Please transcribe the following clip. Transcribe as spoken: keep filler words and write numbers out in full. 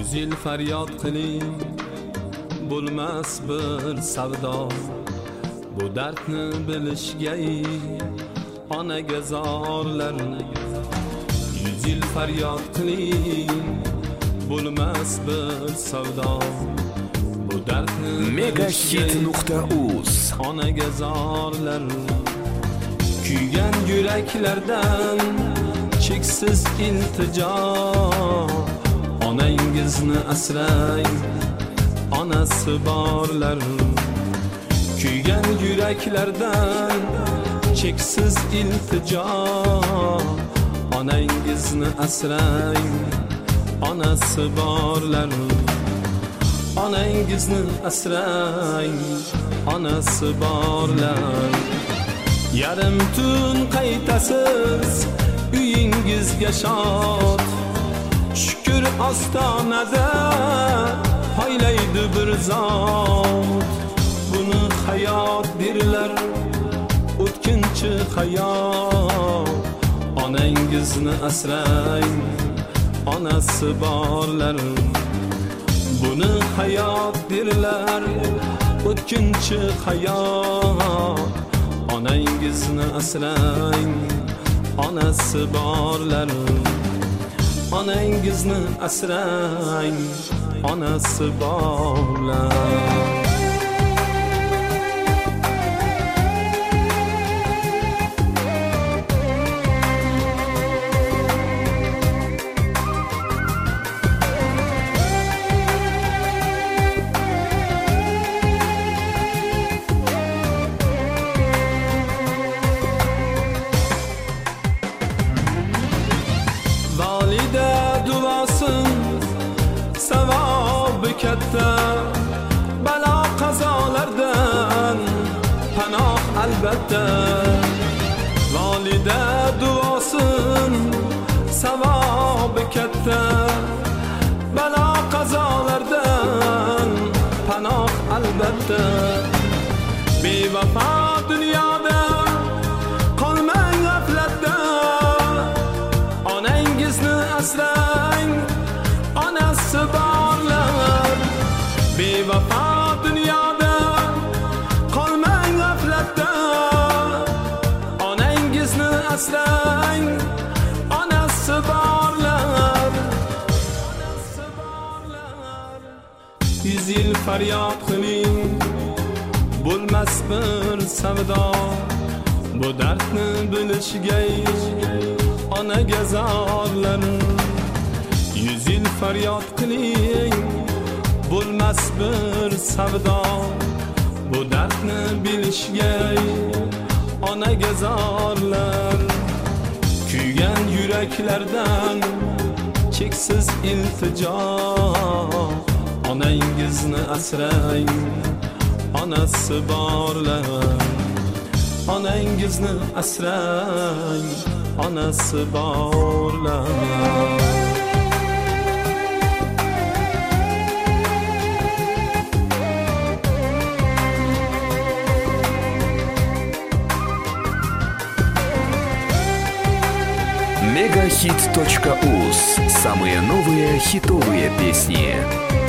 yuz yil faryod qiling, bo'lmas bir savdo. Bu dardni bilishga onaga zorlar. Yuz yil faryod qiling, bo'lmas bir savdo. Bu dardni megahit nuqta uz onaga zorlar. Kuygan yuraklardan cheksiz iltijo, onangizni asrang, onasi borlar. Kuygan yuraklardan cheksiz iltijo, onangizni asrang, onasi borlar. Onangizni asrang, onasi borlar. Yarim tun qaytasiz uyingizga shod, shukr ostonada poylaydi bir zot. Buni hayot derlar, o'tkinchi hayot. Onangizni asrang, onasi borlar. Buni hayot derlar, o'tkinchi hayot. Onangizni asrang, onasi borlar. Onangizni asrang, onasi borlar. Savobi katta, balo qazolardan panoh albatta. Volida duosin, savobi katta, balo qazolardan panoh albatta. Bevafo dunyoda qolmang g'aflatda, onangizni asrang, onasi borlar. Bevafo dunyoda qolmang g'aflatda, onangizni asrang, onasi borlar. Yuz yil faryod qiling, bo'lmas bir savdo. Bu dardni bilishga onaga zorlar. Yuz yil faryod qiling, bo'lmas bir savdo. Bu dardni bilishga onaga zorlar. Kuygan yuraklardan cheksiz iltijo, onangizni asrang, onasi borlar. Onangizni asrang, onasi borlar. megahit точка уз. Самые новые хитовые песни.